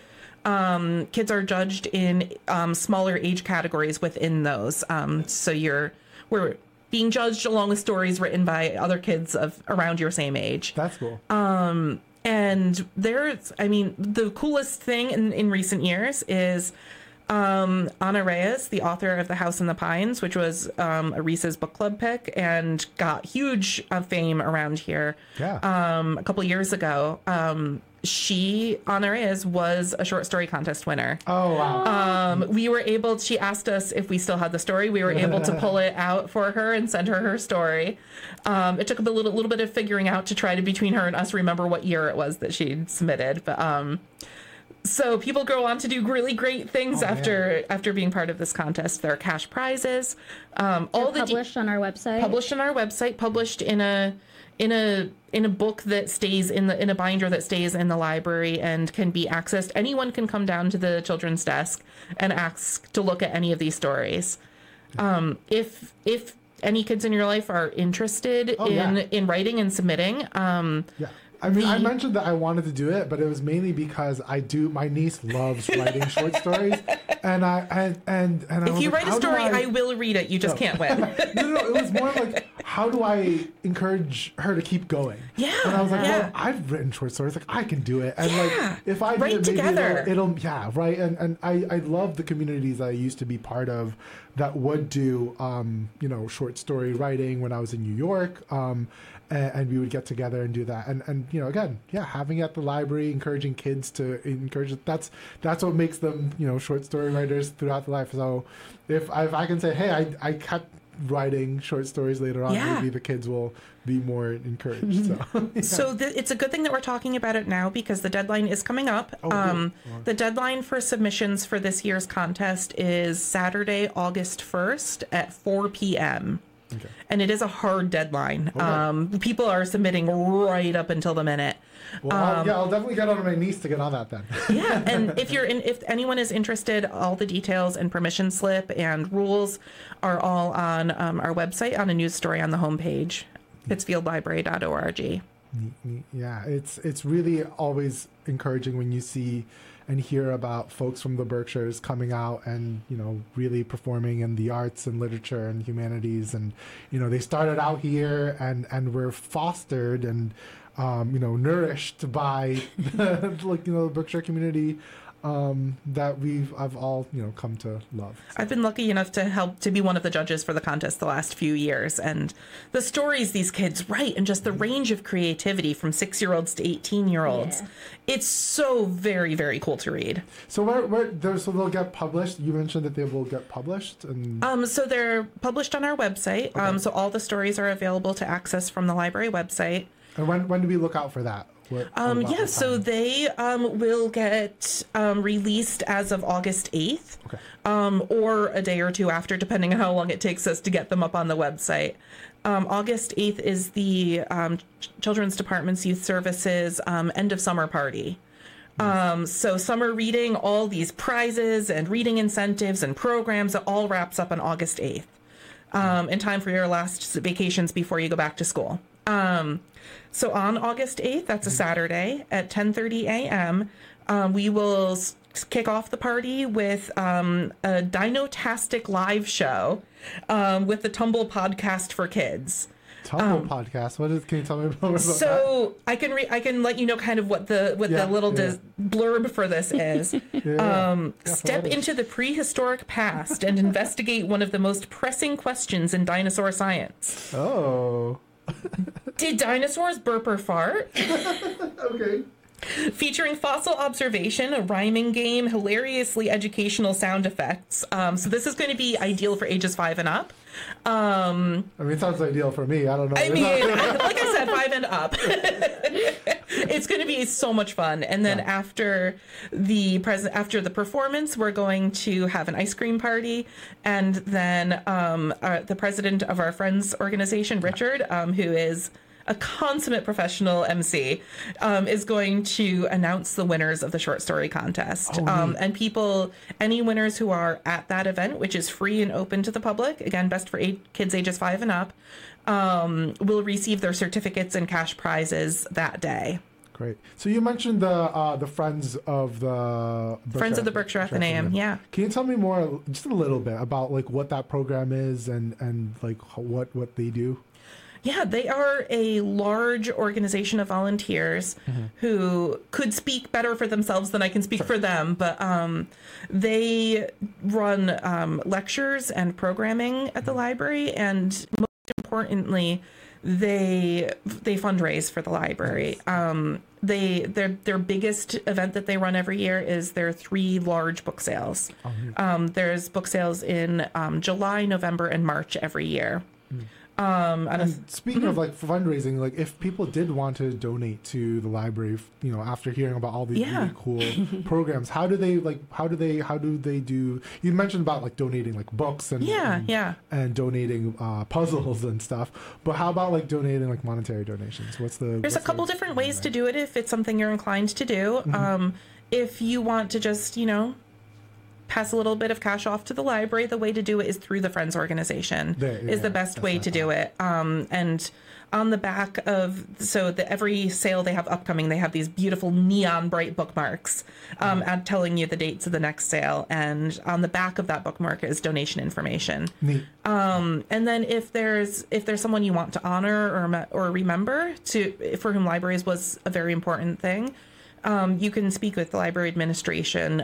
Kids are judged in smaller age categories within those. So we're being judged along with stories written by other kids of around your same age. That's cool. And the coolest thing in recent years is Ana Reyes, the author of The House in the Pines, which was a Reese's book club pick and got huge fame around here. Yeah. A couple years ago. Ana Reyes was a short story contest winner. Oh, wow. She asked us if we still had the story. We were able to pull it out for her and send her story. It took a little bit of figuring out to try to, between her and us, remember what year it was that she'd submitted. But, so people go on to do really great things after being part of this contest. There are cash prizes. Published on our website. Published in a book that stays in a binder that stays in the library and can be accessed. Anyone can come down to the children's desk and ask to look at any of these stories. If any kids in your life are interested in writing and submitting, I mentioned that I wanted to do it, but it was mainly because my niece loves writing short stories, and if you write a story, I will read it. You just can't win. No, it was more like, how do I encourage her to keep going? Yeah, and I was like, well, I've written short stories, like I can do it, and like if I write do it, maybe together, it'll right. And I love the communities that I used to be part of that would do short story writing when I was in New York, and we would get together and do that, and again, having it at the library, encouraging kids to encourage it. That's what makes them short story writers throughout the life. So if I can say, hey, I kept writing short stories later on, maybe the kids will be more encouraged. So it's a good thing that we're talking about it now because the deadline is coming up. The deadline for submissions for this year's contest is Saturday, August 1st at 4 p.m. Okay. And it is a hard deadline. Okay. People are submitting right up until the minute. Well, I'll definitely get on my niece to get on that then. Yeah, and if anyone is interested, all the details and permission slip and rules are all on our website on a news story on the homepage. pittsfieldlibrary.org. Yeah, it's really always encouraging when you see and hear about folks from the Berkshires coming out and, you know, really performing in the arts and literature and humanities. And, you know, they started out here and were fostered and, you know, nourished by like, you know, the Berkshire community that I've all, you know, come to love. So. I've been lucky enough to help to be one of the judges for the contest the last few years, and the stories these kids write and just the range of creativity from 6-year-olds to 18-year-olds. Yeah. It's so very, very cool to read. So so they'll get published. You mentioned that they will get published, and so they're published on our website. Okay. So all the stories are available to access from the library website. And when do we look out for that? So they will get released as of August 8th, okay. Or a day or two after, depending on how long it takes us to get them up on the website. August 8th is the Children's Department's Youth Services end of summer party. So summer reading, all these prizes and reading incentives and programs, it all wraps up on August 8th, in time for your last vacations before you go back to school. So on August 8th, that's a Saturday at 10:30 a.m., we will kick off the party with a Dino-tastic live show with the Tumble podcast for kids. Tumble podcast. What is? Can you tell me more about so that? I can let you know kind of what the blurb for this is. Step into the prehistoric past and investigate one of the most pressing questions in dinosaur science. Oh. Did dinosaurs burp or fart? Okay. Featuring fossil observation, a rhyming game, hilariously educational sound effects. So this is going to be ideal for ages 5 and up. I mean, it sounds ideal for me. I don't know. I mean, like I said, 5 and up. It's going to be so much fun. And then after the performance, we're going to have an ice cream party. And then the president of our Friends organization, Richard, who is a consummate professional MC, is going to announce the winners of the short story contest. And any winners who are at that event, which is free and open to the public, again, best for kids ages 5 and up, will receive their certificates and cash prizes that day. Great. So you mentioned the Friends of the Berkshire Athenaeum. Yeah. Can you tell me more, just a little bit, about like what that program is and like what they do? Yeah, they are a large organization of volunteers who could speak better for themselves than I can speak for them. But they run lectures and programming at the library, and most importantly, they fundraise for the library. Their biggest event that they run every year is their 3 large book sales. There's book sales in July, November, and March every year. And speaking of like fundraising, like if people did want to donate to the library, you know, after hearing about all these really cool programs, how do they do? You mentioned about like donating like books and and donating puzzles and stuff, but how about like donating like monetary donations? There's a couple different ways to do it if it's something you're inclined to do. If you want to just, you know, pass a little bit of cash off to the library, the way to do it is through the Friends organization. Is the best way to do it. And on the back of every sale they have upcoming, they have these beautiful neon bright bookmarks telling you the dates of the next sale, and on the back of that bookmark is donation information. Neat. And then if there's someone you want to honor or remember for whom libraries was a very important thing, you can speak with the library administration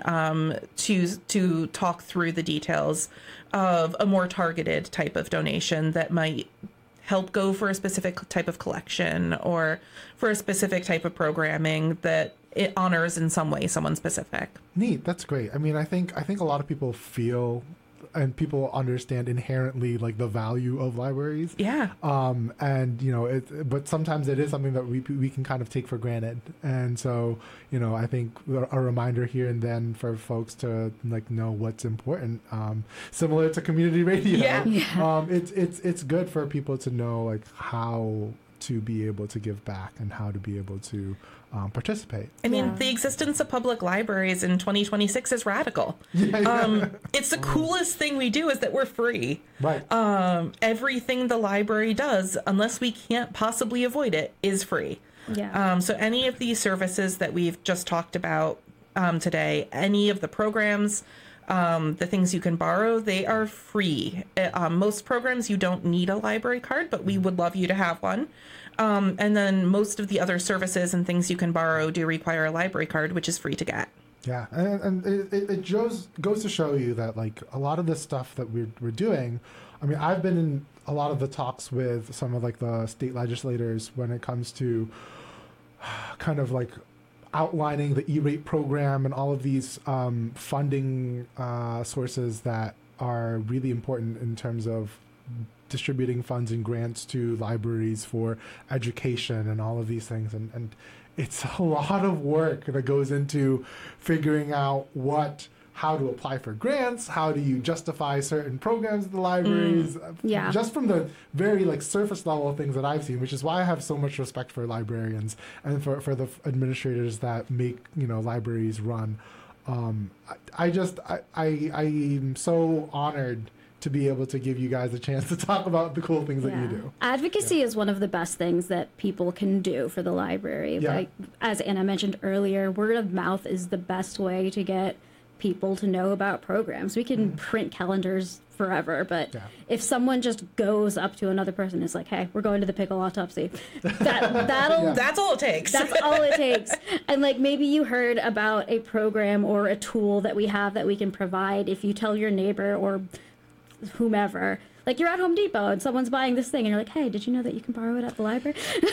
to talk through the details of a more targeted type of donation that might help go for a specific type of collection or for a specific type of programming that it honors in some way someone specific. Neat. That's great. I mean, I think a lot of people feel and people understand inherently like the value of libraries. Yeah. And you know, but sometimes it is something that we can kind of take for granted. And so, you know, I think a reminder here and then for folks to like know what's important. Similar to community radio. Yeah. It's good for people to know like how to be able to give back and how to be able to participate. I mean, Yeah. the existence of public libraries in 2026 is radical. It's the coolest thing we do is that we're free. Right. Everything the library does, unless we can't possibly avoid it, is free. Yeah. So any of these services that we've just talked about today, any of the programs, the things you can borrow, they are free. Most programs, you don't need a library card, but we would love you to have one. And then most of the other services and things you can borrow do require a library card, which is free to get. Yeah, and it goes to show you that like a lot of the stuff that we're doing. I mean, I've been in a lot of the talks with some of like the state legislators when it comes to kind of like outlining the E-rate program and all of these funding sources that are really important in terms of distributing funds and grants to libraries for education and all of these things. And it's a lot of work that goes into figuring out how to apply for grants, how do you justify certain programs at the libraries. Yeah. Just from the very like surface level things that I've seen, which is why I have so much respect for librarians and for the administrators that make, libraries run. I'm so honored to be able to give you guys a chance to talk about the cool things that you do. Advocacy is one of the best things that people can do for the library. Yeah. Like, as Anna mentioned earlier, word of mouth is the best way to get people to know about programs. We can print calendars forever, but if someone just goes up to another person and is like, hey, we're going to the pickle autopsy, That's all it takes. that's all it takes. And like maybe you heard about a program or a tool that we have that we can provide. If you tell your neighbor or whomever, like you're at Home Depot and someone's buying this thing and you're like, hey, did you know that you can borrow it at the library?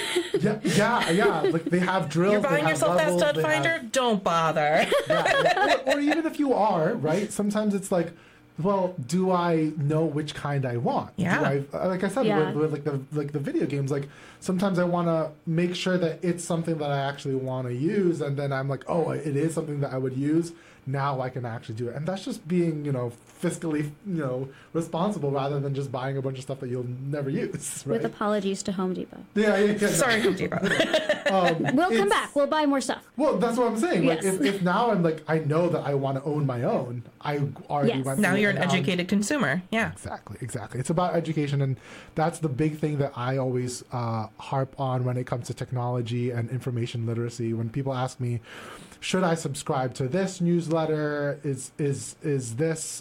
Yeah. Like they have drills. You're buying they have yourself that levels, stud they finder? have- Don't bother. or even if you are, right? Sometimes it's like, well, do I know which kind I want? Yeah. Do I, like I said, Yeah. with the video games, like sometimes I want to make sure that it's something that I actually want to use, and then I'm like, oh, it is something that I would use. Now I can actually do it, and that's just being, fiscally, responsible rather than just buying a bunch of stuff that you'll never use. Right? With apologies to Home Depot. Yeah. Sorry, Home Depot. We'll come back. We'll buy more stuff. Well, that's what I'm saying. Yes. Like, if now I'm like, I know that I want to own my own. I already Yes. went. Now through you're it, an and now I'm- educated consumer. Yeah. Exactly. It's about education, and that's the big thing that I always harp on when it comes to technology and information literacy. When people ask me, should I subscribe to this newsletter? Is this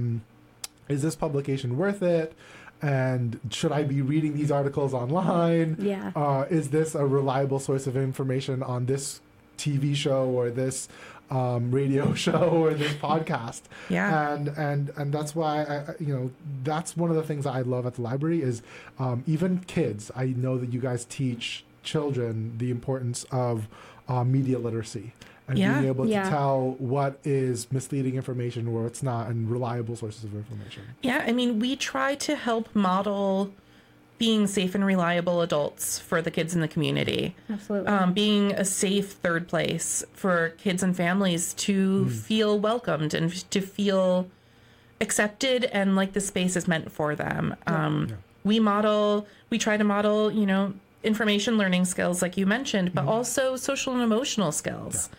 publication worth it? And should I be reading these articles online? Yeah. Is this a reliable source of information on this TV show or this radio show or this podcast? Yeah. And that's why that's one of the things I love at the library is even kids. I know that you guys teach children the importance of media literacy and being able to tell what is misleading information or what's not, and reliable sources of information. Yeah, I mean, we try to help model being safe and reliable adults for the kids in the community. Absolutely. Being a safe third place for kids and families to feel welcomed and to feel accepted and like the space is meant for them. We try to model, information learning skills like you mentioned, but also social and emotional skills.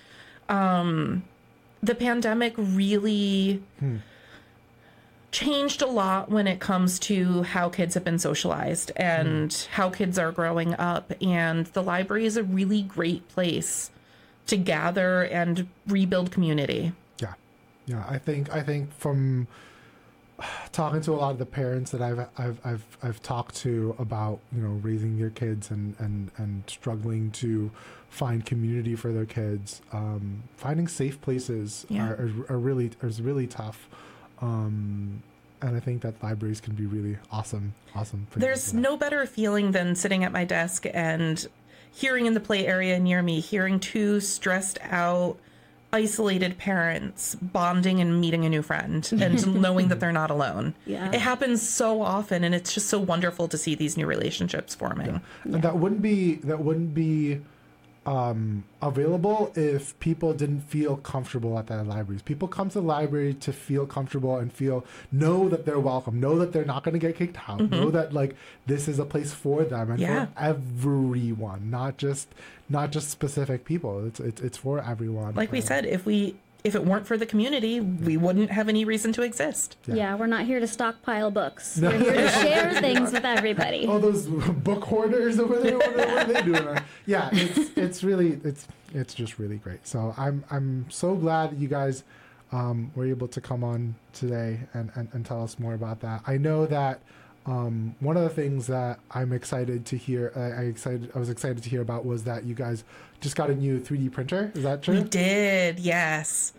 The pandemic really changed a lot when it comes to how kids have been socialized and how kids are growing up. And the library is a really great place to gather and rebuild community. Yeah. I think from talking to a lot of the parents that I've talked to about raising their kids and struggling to find community for their kids, finding safe places are really tough. And I think that libraries can be really awesome. There's no better feeling than sitting at my desk and hearing in the play area near me, hearing two stressed out, isolated parents bonding and meeting a new friend and knowing that they're not alone. Yeah. It happens so often, and it's just so wonderful to see these new relationships forming. And that wouldn't be available if people didn't feel comfortable at the libraries. People come to the library to feel comfortable and know that they're welcome, know that they're not going to get kicked out, know that like this is a place for them and for everyone, not just specific people. It's for everyone. Like we said, if it weren't for the community, we wouldn't have any reason to exist. Yeah, we're not here to stockpile books. We're here to share things with everybody. Oh, those book hoarders over there, what are they doing? Yeah, it's just really great. So I'm so glad that you guys were able to come on today and tell us more about that. I know that one of the things that I'm excited to hear, I was excited to hear about was that you guys just got a new 3D printer. Is that true? We did, yes.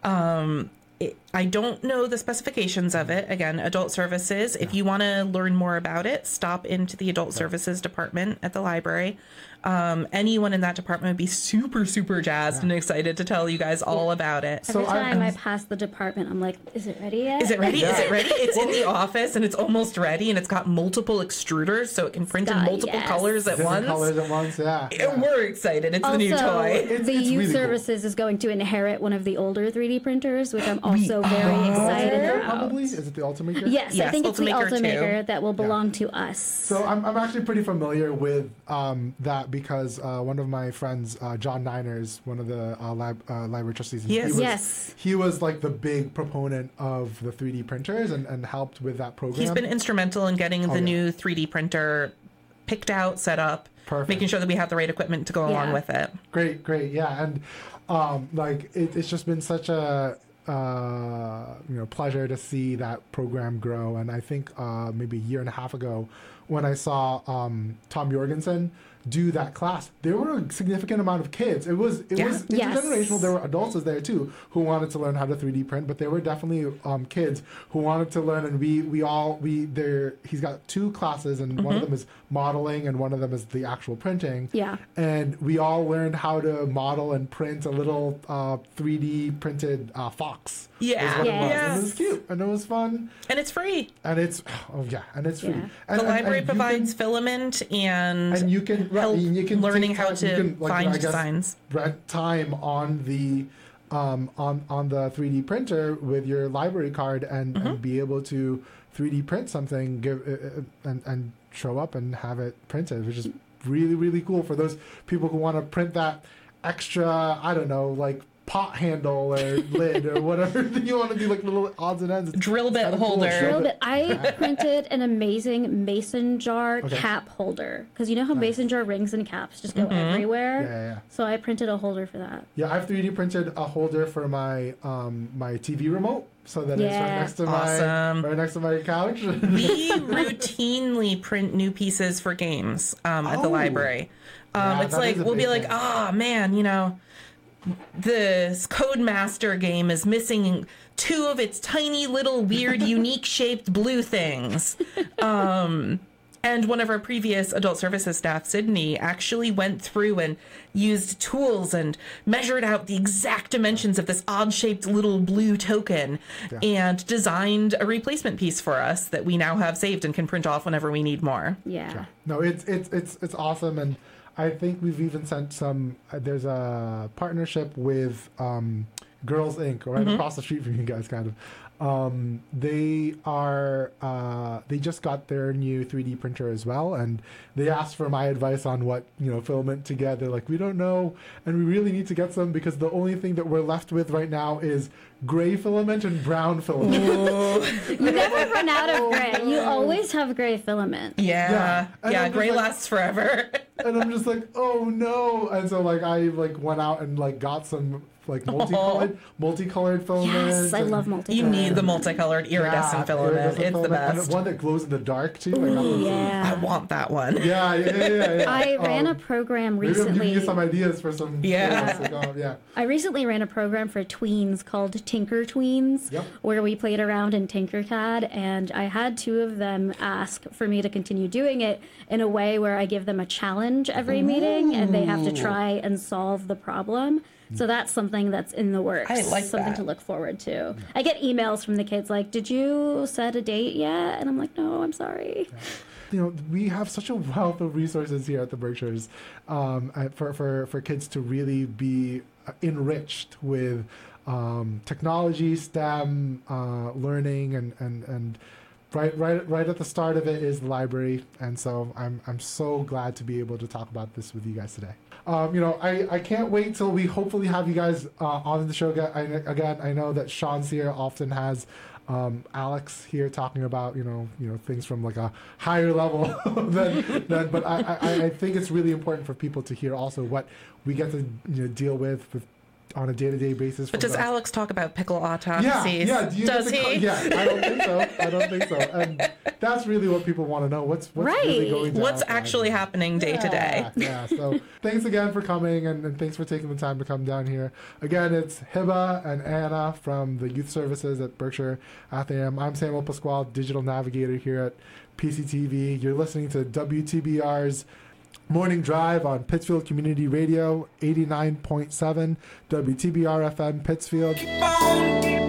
I don't know the specifications of it. Again, adult services. If you want to learn more about it, stop into the adult services department at the library. Anyone in that department would be super, super jazzed and excited to tell you guys all about it. Every time I pass the department, I'm like, is it ready yet? Is it ready? Is it ready? It's in the office and it's almost ready, and it's got multiple extruders so it can print in multiple colors at once. Colors at once, yeah. We're excited. It's also, the new toy. The youth really services is going to inherit one of the older 3D printers, which I'm also very excited about. Probably? Is it the Ultimaker? Yes, I think it's the Ultimaker Ultimaker that will belong to us. So I'm actually pretty familiar with that because one of my friends, John Niners, one of the library trustees, he was like the big proponent of the 3D printers and helped with that program. He's been instrumental in getting the new 3D printer picked out, set up, making sure that we have the right equipment to go along with it. Great, yeah, and it's just been such a pleasure to see that program grow. And I think maybe a year and a half ago, when I saw Tom Jorgensen do that class, there were a significant amount of kids. It was intergenerational. There were adults there too who wanted to learn how to 3D print, but there were definitely kids who wanted to learn. And he's got two classes, and one of them is modeling, and one of them is the actual printing. Yeah. And we all learned how to model and print a little 3D printed fox. Yeah. And it was cute, and it was fun, and it's free. And it's free. And the library provides filament and you can help learning how to find I guess, designs. Rent time on the on the 3D printer with your library card and be able to 3D print something, and show up and have it printed, which is really, really cool for those people who want to print that extra, I don't know, like pot handle or lid or whatever you want to do, like little odds and ends. Drill bit holder. I printed an amazing mason jar cap holder, because you know how mason jar rings and caps just go everywhere. Yeah. So I printed a holder for that. Yeah, I've 3D printed a holder for my my TV remote, so that it's right next to my couch. We routinely print new pieces for games at the library. It's like we'll be like, man, the Codemaster game is missing two of its tiny little weird unique shaped blue things. And one of our previous adult services staff, Sydney, actually went through and used tools and measured out the exact dimensions of this odd-shaped little blue token and designed a replacement piece for us that we now have saved and can print off whenever we need more. Yeah. No, it's awesome, and I think we've even sent some. There's a partnership with Girls Inc. right across the street from you guys, kind of. They just got their new 3D printer as well, and they asked for my advice on what filament to get. They're like, we don't know, and we really need to get some, because the only thing that we're left with right now is gray filament and brown filament. You never run out of gray. You always have gray filament. Yeah, gray lasts forever. And I'm just like, oh no! And so I went out and got some multicolored filament. Yes, I love multicolored. You need the multicolored iridescent filament. It's the best. And one that glows in the dark too. I want that one. Yeah. I ran a program recently. Maybe I'll give you some ideas for some. Yeah. I recently ran a program for tweens called Tinker Tweens, where we played around in Tinkercad, and I had two of them ask for me to continue doing it in a way where I give them a challenge every meeting, and they have to try and solve the problem. So that's something that's in the works. I like something to look forward to. I get emails from the kids like, did you set a date yet? And I'm like, no, I'm sorry. we have such a wealth of resources here at the Berkshires for kids to really be enriched with technology, STEM, learning, and right at the start of it is the library, and so I'm so glad to be able to talk about this with you guys today. I can't wait till we hopefully have you guys on the show again. I know that Sean's here, often has Alex here talking about things from like a higher level but I think it's really important for people to hear also what we get to deal with on a day-to-day basis. But does Alex talk about pickle autopsies? Yeah. Does he? Yeah, I don't think so. And that's really what people want to know. What's really going on? What's actually happening day to day? Yeah. So thanks again for coming, and thanks for taking the time to come down here. Again, it's Hiba and Anna from the Youth Services at Berkshire Athenaeum. I'm Samuel Pasquale, Digital Navigator here at PCTV. You're listening to WTBR's Morning Drive on Pittsfield Community Radio, 89.7 WTBR FM Pittsfield.